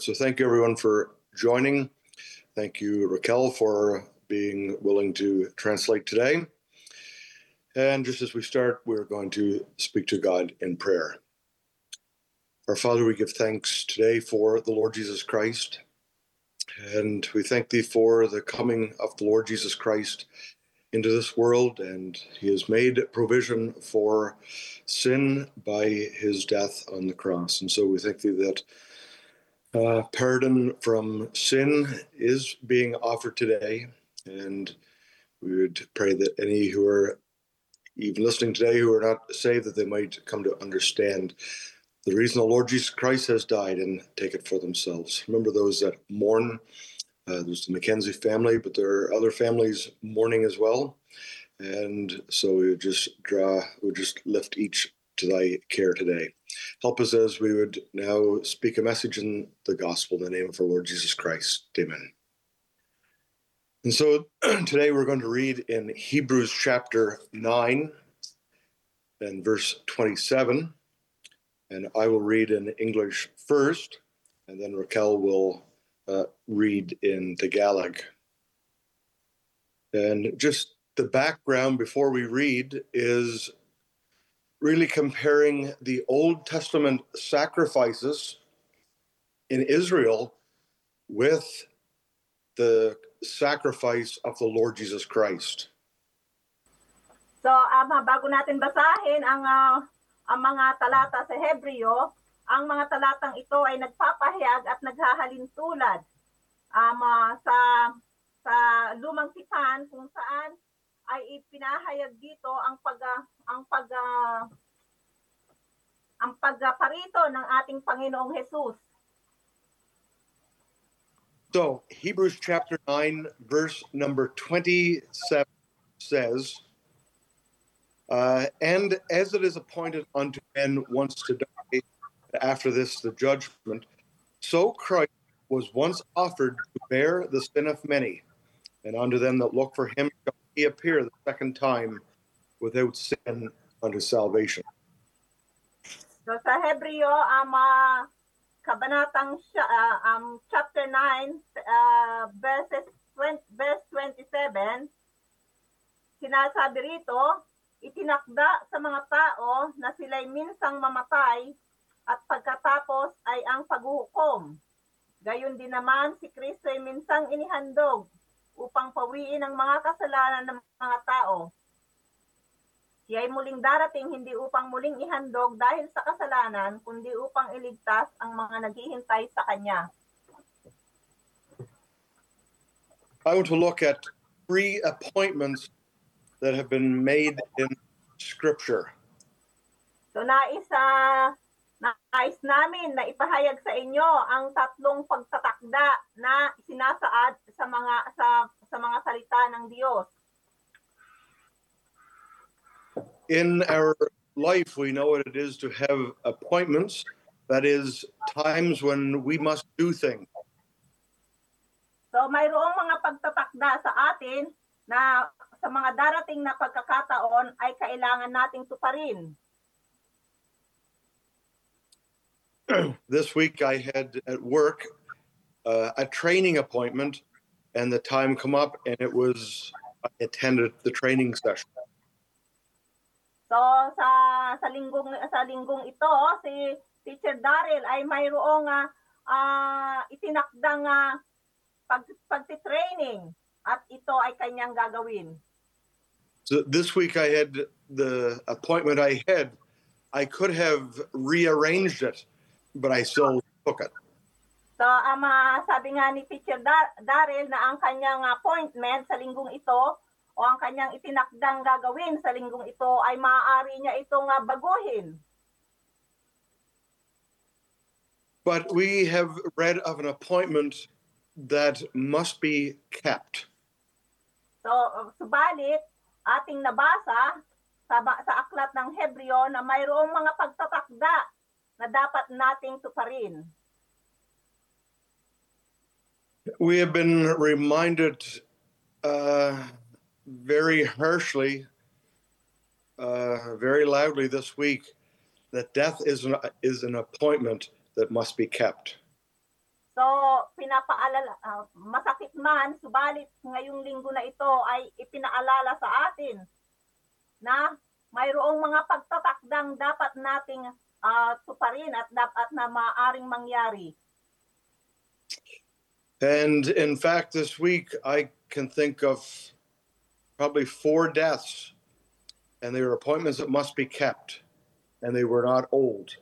So thank you, everyone, for joining. Thank you, Raquel, for being willing to translate today. And just as we start, we're going to speak to God in prayer. Our Father, we give thanks today for the Lord Jesus Christ. And we thank thee for the coming of the Lord Jesus Christ into this world. And he has made provision for sin by his death on the cross. And so we thank thee that pardon from sin is being offered today. And we would pray that any who are even listening today who are not saved, that they might come to understand the reason the Lord Jesus Christ has died and take it for themselves. Remember those that mourn. There's the Mackenzie family, but there are other families mourning as well. And so we would just lift each to thy care today. Help us as we would now speak a message in the gospel in the name of our Lord Jesus Christ. Amen. And so today we're going to read in Hebrews chapter 9 and verse 27. And I will read in English first, and then Raquel will read in Tagalog. And just the background before we read is really comparing the Old Testament sacrifices in Israel with the sacrifice of the Lord Jesus Christ. So, bago natin basahin ang mga talata sa Hebreo, ang mga talatang ito ay nagpapahayag at naghahalin tulad sa lumang tipan kung saan ay ipinahayag dito ang pagparito ng ating Panginoong Jesus. So, Hebrews chapter 9, verse number 27 says, and as it is appointed unto men once to die, after this the judgment, so Christ was once offered to bear the sin of many, and unto them that look for him shall he appear the second time without sin unto salvation. So sa Hebreo, kabanatang chapter 9, verse 27, sinasabi rito, itinakda sa mga tao na sila'y minsang mamatay at pagkatapos ay ang paghuhukom. Gayon din naman si Kristo ay minsang inihandog upang pawiin ang mga kasalanan ng mga tao. Siya ay muling darating hindi upang muling ihandog dahil sa kasalanan, kundi upang iligtas ang mga naghihintay sa Kanya. I want to look at 3 appointments that have been made in Scripture. So nais namin na ipahayag sa inyo ang 3 pagtatakda na sinasaad sa mga salita ng Diyos. In our life, we know what it is to have appointments. That is, times when we must do things. So mayroong mga pagtatakda sa atin na sa mga darating na pagkakataon ay kailangan nating tuparin. This week I had at work a training appointment, and the time come up, and I attended the training session. So sa linggong ito, si Teacher Daryl ay mayroong itinakdang pagti-training at ito ay kanyang gagawin. So this week I had the appointment I could have rearranged it, but I still took it. So, sabi nga ni Teacher Daryl na ang kanyang appointment sa linggong ito o ang kanyang itinakdang gagawin sa linggong ito ay maaari niya itong baguhin. But we have read of an appointment that must be kept. So, subalit, ating nabasa sa aklat ng Hebreo na mayroong mga pagtatakda na dapat nating tuparin. We have been reminded very harshly, very loudly this week that death is an appointment that must be kept. So masakit man, subalit ngayong linggo na ito ay ipinaalala sa atin na mayroong mga pagtatakdang dapat nating tuparin at dapat na maaring mangyari. And in fact, this week I can think of probably 4 deaths, and they were appointments that must be kept, and they were not old.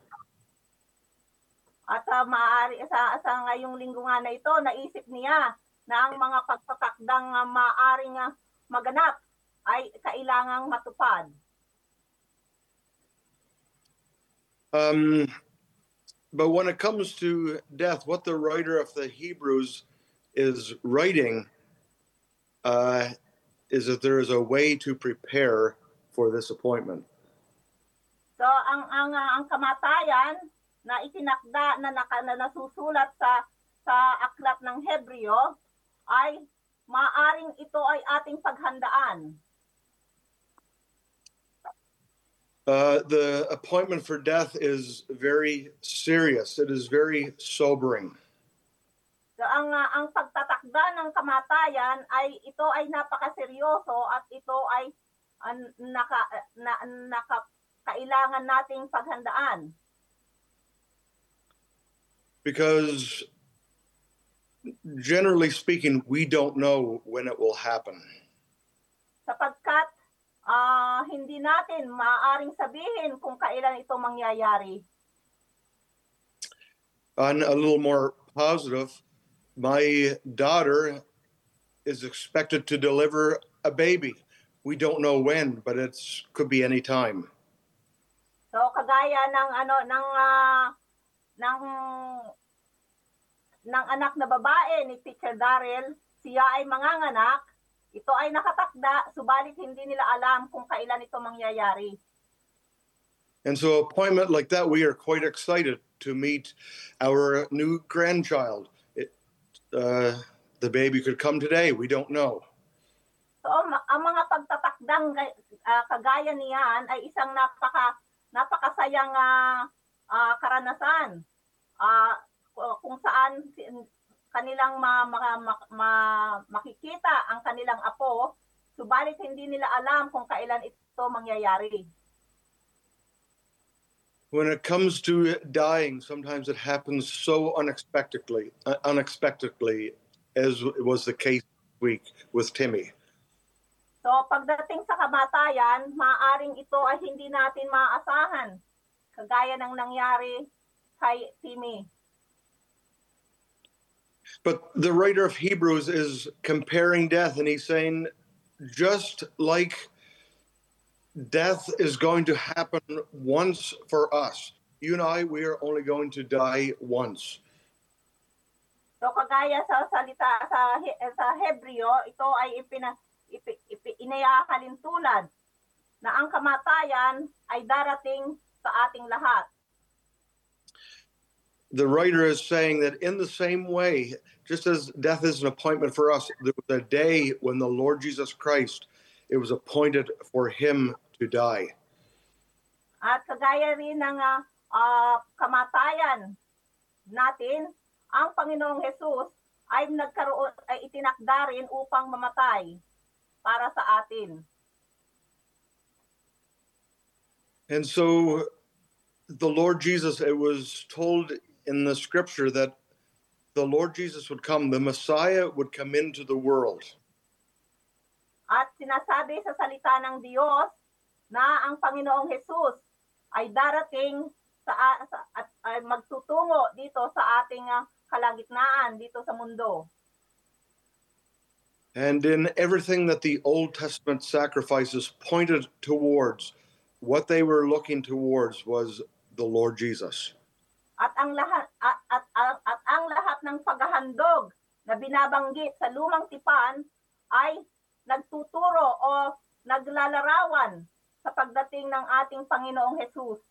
At maaari sa ngayong linggo nga na ito, naisip niya na ang mga pagtatakdang maaring maganap ay kailangang matupad. But when it comes to death, what the writer of the Hebrews is writing is that there is a way to prepare for this appointment. So ang kamatayan na itinakda na nasusulat sa aklat ng Hebreo ay maaring ito ay ating paghandaan. The appointment for death is very serious. It is very sobering. So ang pagtatakda ng kamatayan ay ito ay napakaseryoso at ito ay kailangan nating paghandaan. Because generally speaking, we don't know when it will happen. Sapagkat hindi natin maaaring sabihin kung kailan ito mangyayari. On a little more positive, my daughter is expected to deliver a baby. We don't know when, but it could be any time. So kagaya ng anak na babae ni Teacher Darrell, siya ay manganganak. Ito ay nakatakda, subalit hindi nila alam kung kailan ito mangyayari. And so appointment like that, we are quite excited to meet our new grandchild. The baby could come today, we don't know. So ang mga pagtatakdang kagaya niyan ay isang napakasayang karanasan. Kung saan kanilang makikita ang kanilang apo, subalit hindi nila alam kung kailan ito mangyayari. When it comes to dying, sometimes it happens so unexpectedly, as was the case this week with Timmy. So pagdating sa kamatayan, maaaring ito ay hindi natin maaasahan, kagaya ng nangyari kay Timmy. But the writer of Hebrews is comparing death, and he's saying, just like death is going to happen once for us, you and I, we are only going to die once. So kagaya sa salita sa Hebreo, ito ay inayahalin tulad na ang kamatayan ay darating sa ating lahat. The writer is saying that in the same way, just as death is an appointment for us, there was a day when the Lord Jesus Christ, it was appointed for him to die. At kagaya rin ng kamatayan natin, ang Panginoong Jesus ay itinakda rin upang mamatay para sa atin. And so the Lord Jesus, it was told in the scripture that the Lord Jesus would come, the Messiah would come into the world. At sinasabi sa salita ng Diyos na ang Panginoong Jesus ay darating at magtutungo dito sa ating kalagitnaan dito sa mundo. And in everything that the Old Testament sacrifices pointed towards, what they were looking towards was the Lord Jesus. At ang lahat ng paghahandog na binabanggit sa lumang tipan ay nagtuturo o naglalarawan sa pagdating ng ating Panginoong Jesus.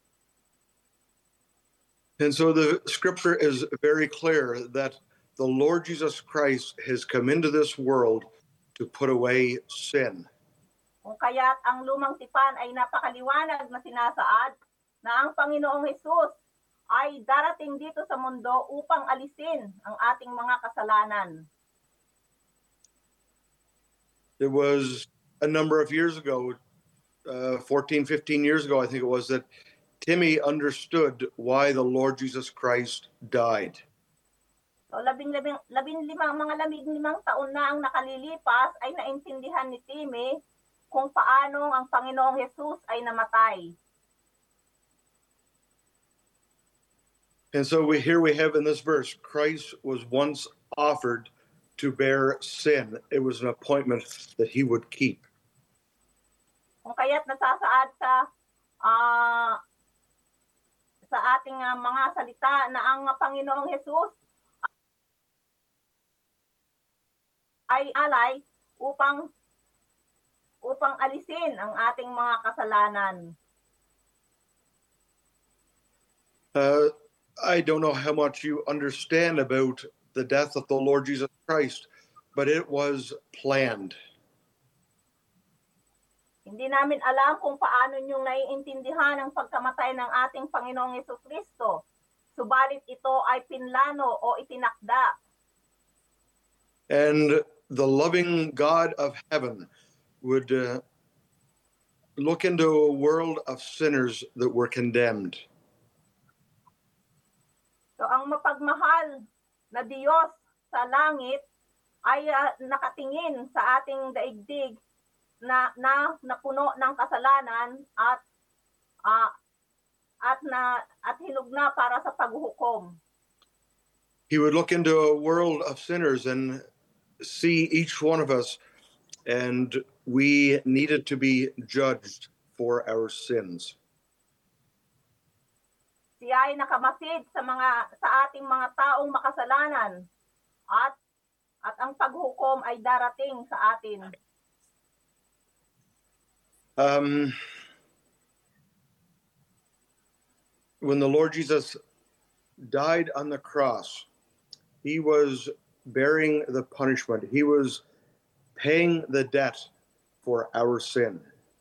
And so the scripture is very clear that the Lord Jesus Christ has come into this world to put away sin. Kung kaya't ang lumang tipan ay napakaliwanag na sinasaad na ang Panginoong Jesus ay darating dito sa mundo upang alisin ang ating mga kasalanan. It was a number of years ago, 14, 15 years ago, I think it was, that Timmy understood why the Lord Jesus Christ died. So, labing-limang taon na ang nakalilipas ay naintindihan ni Timmy kung paano ang Panginoong Jesus ay namatay. And so here we have in this verse, Christ was once offered to bear sin. It was an appointment that he would keep. Kung kaya't nasasaad sa ating mga salita na ang Panginoong Jesus ay alay upang alisin ang ating mga kasalanan. I don't know how much you understand about the death of the Lord Jesus Christ, but it was planned. Hindi namin alam kung paano niyong naiintindihan ang pagkamatay ng ating Panginoong Jesucristo. Subalit ito ay pinlano o itinakda. And the loving God of heaven would look into a world of sinners that were condemned. So ang mapagmahal na Diyos sa langit ay nakatingin sa ating daigdig na puno ng kasalanan at hinugna para sa paghuhukom. He would look into a world of sinners and see each one of us, and we needed to be judged for our sins. Siya ay nakamasid sa ating mga taong makasalanan at ang paghukom ay darating sa atin. When the Lord Jesus died on the cross, he was bearing the punishment. He was paying the debt for our sin.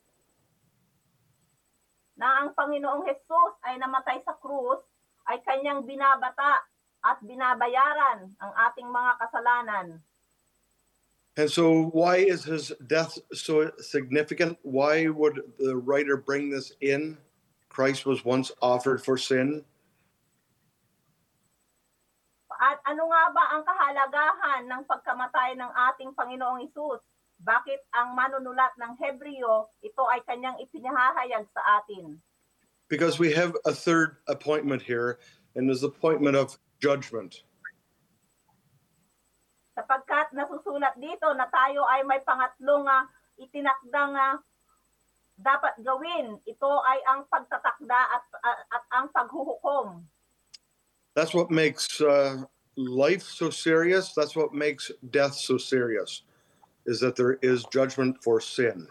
Na ang Panginoong Jesus ay namatay sa krus, ay kanyang binabata at binabayaran ang ating mga kasalanan. And so why is his death so significant? Why would the writer bring this in? Christ was once offered for sin. At ano nga ba ang kahalagahan ng pagkamatay ng ating Panginoong Hesus? Bakit ang manunulat ng Hebreo, ito ay kanyang ipinahahayag sa atin? Because we have a third appointment here, and there's the appointment of judgment. Sapagkat nasusulat dito na tayo ay may pangatlong itinakdang dapat gawin. Ito ay ang pagtatakda at ang paghuhukom. That's what makes life so serious. That's what makes death so serious, is that there is judgment for sin.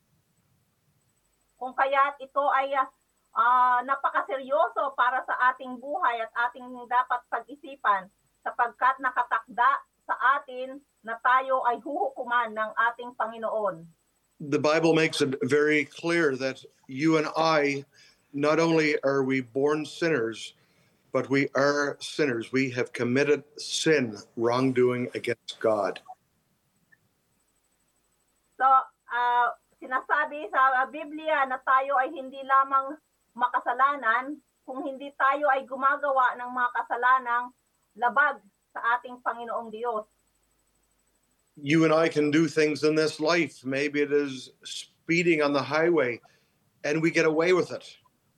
Kung kaya't ito ay napakaseryoso para sa ating buhay at ating dapat pag-isipan sapagkat nakatakda sa atin na tayo ay huhukuman ng ating Panginoon. The Bible makes it very clear that you and I, not only are we born sinners, but we are sinners. We have committed sin, wrongdoing against God. So, sinasabi sa Biblia na tayo ay hindi lamang makasalanan kung hindi tayo ay gumagawa ng mga kasalanang labag sa ating Panginoong Diyos. You and I can do things in this life. Maybe it is speeding on the highway, and we get away with it.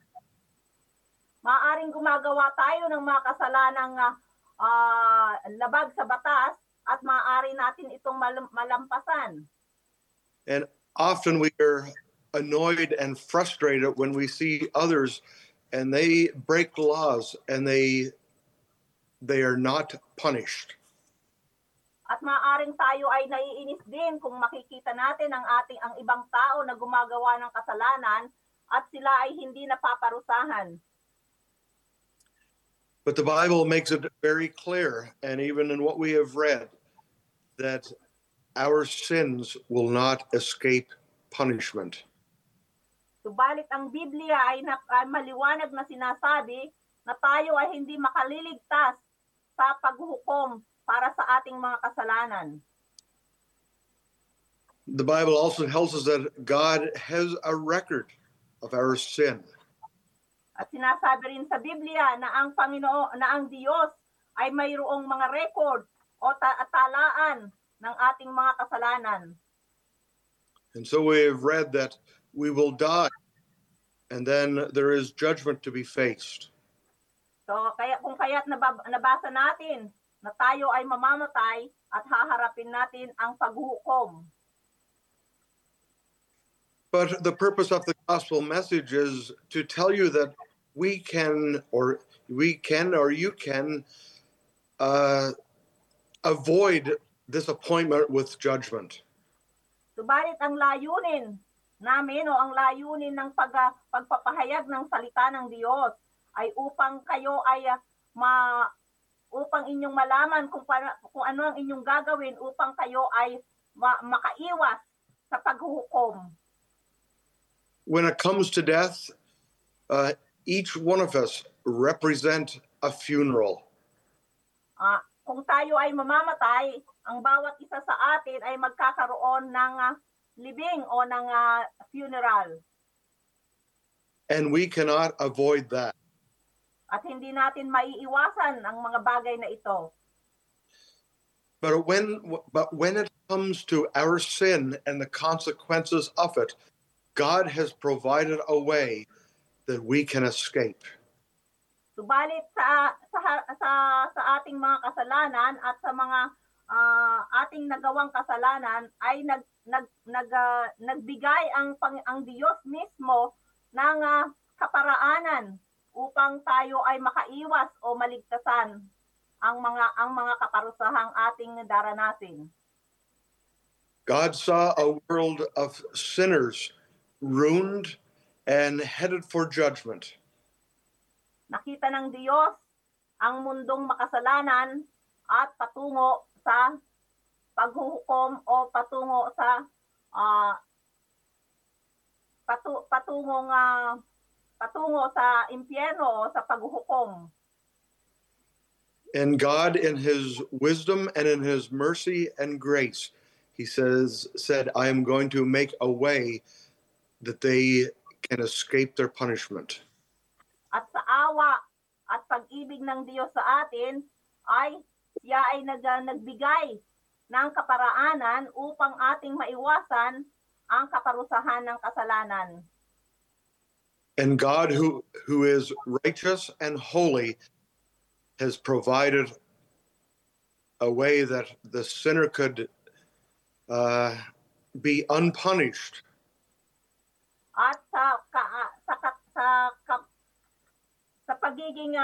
Maaring gumagawa tayo ng mga kasalanang labag sa batas at maaari natin itong malampasan. And often we are annoyed and frustrated when we see others and they break laws and they are not punished. At maaring tayo ay naiinis din kung makikita natin ang ibang tao na gumagawa ng kasalanan at sila ay hindi napaparusahan. But the Bible makes it very clear, and even in what we have read, that our sins will not escape punishment. Subalit ang Biblia ay maliwanag na sinasabi na tayo ay hindi makaliligtas sa paghuhukom para sa ating mga kasalanan. The Bible also tells us that God has a record of our sin. At sinasabi rin sa Biblia na ang Panginoon, na ang Diyos ay mayroong mga record o talaan ng ating mga kasalanan. And so we have read that we will die, and then there is judgment to be faced. So kung kaya't nabasa natin na tayo ay mamamatay at haharapin natin ang paghuhukom. But the purpose of the gospel message is to tell you that you can avoid disappointment with judgment. Subalit ang layunin namin o ang layunin ng pagpapahayag ng salita ng Diyos ay upang kayo ay upang inyong malaman kung ano ang inyong gagawin upang kayo ay makaiwas sa paghuhukom. When it comes to death, each one of us represent a funeral. Kung tayo ay mamamatay, ang bawat isa sa atin ay magkakaroon ng libing o ng funeral. And we cannot avoid that. At hindi natin maiiwasan ang mga bagay na ito. But when it comes to our sin and the consequences of it, God has provided a way that we can escape. Subalit sa ating mga kasalanan at sa mga ating nagawang kasalanan ay nagbigay ang Diyos mismo ng kaparaanan upang tayo ay makaiwas o maligtasan ang mga kaparusahang ating daranasin. God saw a world of sinners ruined and headed for judgment. Nakita ng Diyos ang mundong makasalanan at patungo sa paghuhukom o patungo sa patungo sa impyerno o sa paghuhukom. And God, in His wisdom and in His mercy and grace, He said, I am going to make a way that they can escape their punishment. At sa awa at pag-ibig ng Diyos sa atin, siya ay nagbigay ng kaparaanan upang ating maiwasan ang kaparusahan ng kasalanan. And God, who is righteous and holy, has provided a way that the sinner could be unpunished. At sa pagiging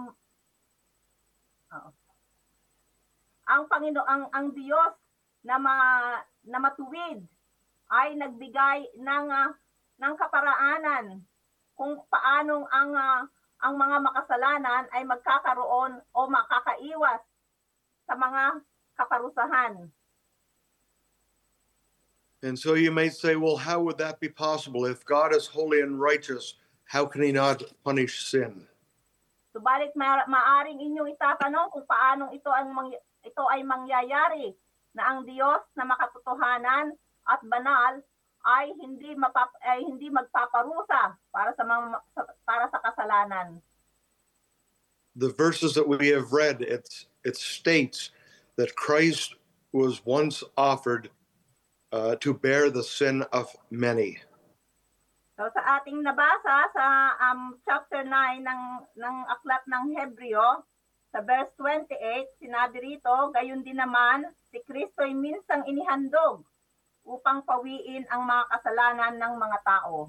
ang Panginoon ang Diyos na matuwid ay nagbigay ng kaparaanan kung paanong ang mga makasalanan ay magkakaroon o makakaiwas sa mga kaparusahan. And so you may say, well, how would that be possible? If God is holy and righteous, how can He not punish sin? Subalit maaring inyong itatanong kung paanong ito ay mangyayari na ang Diyos na makatotohanan at banal ay hindi magpaparusa para sa kasalanan. The verses that we have read, it states that Christ was once offered to bear the sin of many. So sa ating nabasa sa chapter 9 ng aklat ng Hebreo, sa verse 28, sinabi rito, gayon din naman, si Kristo ay minsang inihandog upang pawiin ang mga kasalanan ng mga tao.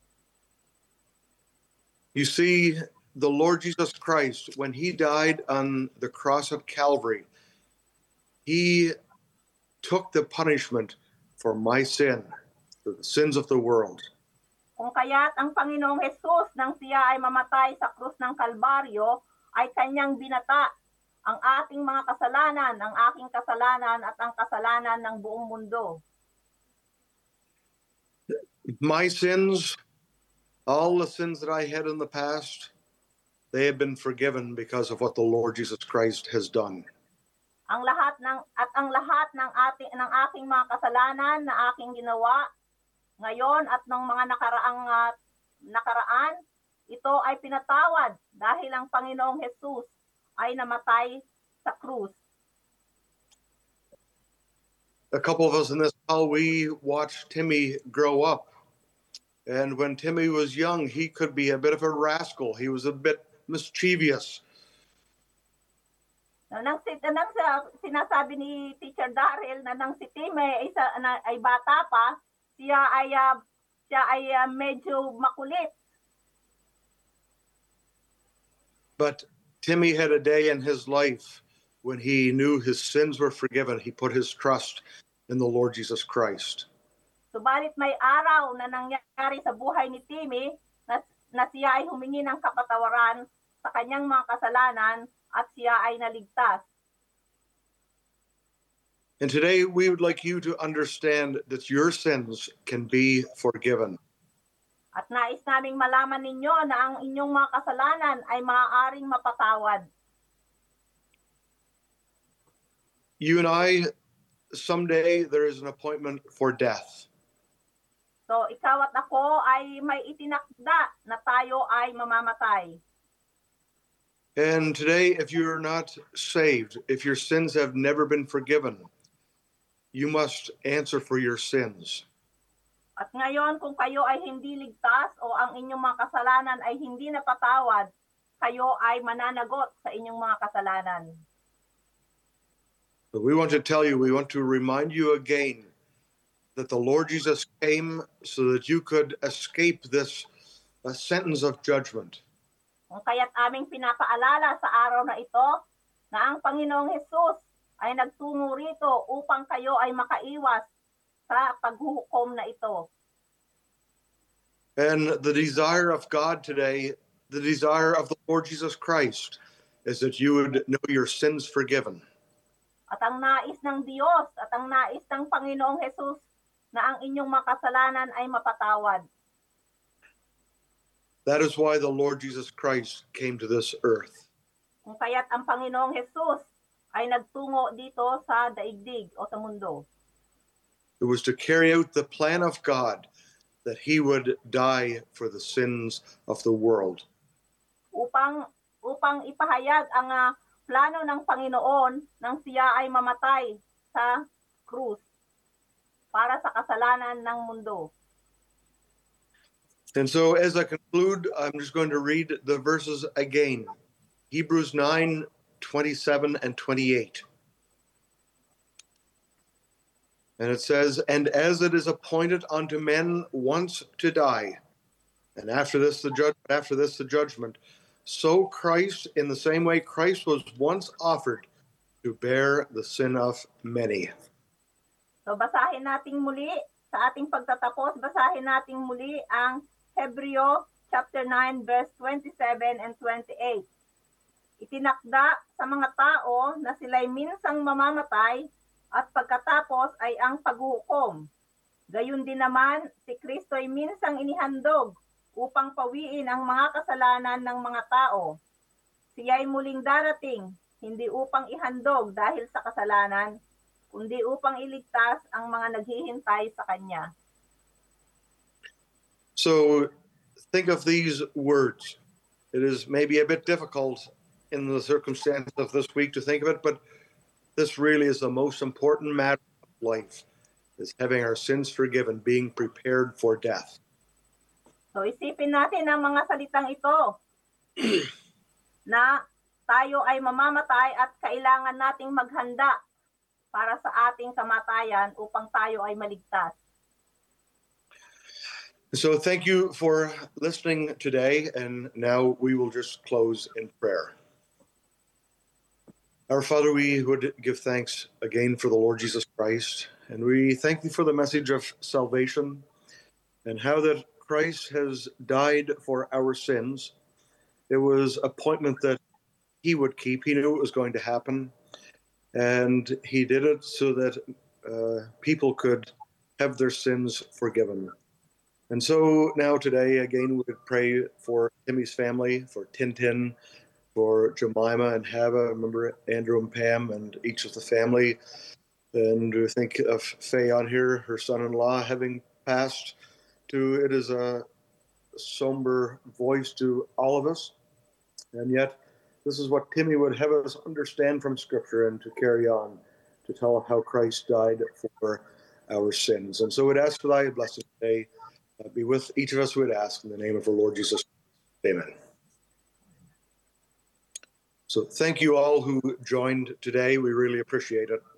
You see, the Lord Jesus Christ, when He died on the cross of Calvary, He took the punishment for my sin, for the sins of the world. Kung kaya't ang Panginoong Jesus nang siya ay mamatay sa krus ng Kalbaryo, ay kanyang binata ang ating mga kasalanan, ang aking kasalanan at ang kasalanan ng buong mundo. My sins, all the sins that I had in the past, they have been forgiven because of what the Lord Jesus Christ has done. Ang lahat ng aking mga kasalanan na aking ginawa ngayon at ng mga nakaraan, ito ay pinatawad dahil ang Panginoong Jesus ay namatay sa krus. A couple of us in this hall, we watched Timmy grow up. And when Timmy was young, he could be a bit of a rascal. He was a bit mischievous. Sinasabi ni Teacher Daryl na nang si Timmy ay bata pa, siya ay medyo makulit. But Timmy had a day in his life when he knew his sins were forgiven. He put his trust in the Lord Jesus Christ. Subalit may araw na nangyari sa buhay ni Timmy na siya ay humingi ng kapatawaran sa kanyang mga kasalanan at siya ay naligtas. And today we would like you to understand that your sins can be forgiven. At nais naming malaman ninyo na ang inyong mga kasalanan ay maaaring mapatawad. You and I, someday there is an appointment for death. So ikaw at ako ay may itinakda na tayo ay mamamatay. And today, if you're not saved, if your sins have never been forgiven, you must answer for your sins. At ngayon, kung kayo ay hindi ligtas o ang inyong mga kasalanan ay hindi napatawad, kayo ay mananagot sa inyong mga kasalanan. But we want to remind you again that the Lord Jesus came so that you could escape this sentence of judgment. Kung kaya't aming pinapaalala sa araw na ito na ang Panginoong Jesus ay nagtungo rito upang kayo ay makaiwas sa paghuhukom na ito. And the desire of God today, the desire of the Lord Jesus Christ, is that you would know your sins forgiven. At ang nais ng Diyos at ang nais ng Panginoong Jesus na ang inyong mga kasalanan ay mapatawad. That is why the Lord Jesus Christ came to this earth. Kung kaya't ang Panginoong Jesus ay nagtungo dito sa daigdig o sa mundo. It was to carry out the plan of God that he would die for the sins of the world. Upang ipahayag ang plano ng Panginoon nang siya ay mamatay sa krus para sa kasalanan ng mundo. And so as I conclude, I'm just going to read the verses again. Hebrews 9:27 and 28. And it says, "And as it is appointed unto men once to die, and after this the judgment, so Christ, in the same way Christ was once offered to bear the sin of many." So basahin natin muli, sa ating pagtatapos, basahin natin muli ang Hebreo chapter 9 verse 27 and 28. Itinakda sa mga tao na sila'y minsang mamamatay at pagkatapos ay ang paghuhukom. Gayun din naman, si Kristo ay minsang inihandog upang pawiin ang mga kasalanan ng mga tao. Siya ay muling darating, hindi upang ihandog dahil sa kasalanan, kundi upang iligtas ang mga naghihintay sa Kanya. So think of these words. It is maybe a bit difficult in the circumstances of this week to think of it, but this really is the most important matter of life, is having our sins forgiven, being prepared for death. So isipin natin ang mga salitang ito na tayo ay mamamatay at kailangan nating maghanda para sa ating kamatayan upang tayo ay maligtas. So thank you for listening today, and now we will just close in prayer. Our Father, we would give thanks again for the Lord Jesus Christ, and we thank you for the message of salvation and how that Christ has died for our sins. It was an appointment that he would keep. He knew it was going to happen, and he did it so that people could have their sins forgiven. And so now today, again, we would pray for Timmy's family, for Tintin, for Jemima and Hava. Remember Andrew and Pam and each of the family. And we think of Faye on here, her son-in-law having passed. It is a somber voice to all of us. And yet, this is what Timmy would have us understand from Scripture and to carry on, to tell how Christ died for our sins. And so we'd ask for thy blessing today. Be with each of us, we'd ask, in the name of our Lord Jesus. Amen. So thank you all who joined today. We really appreciate it.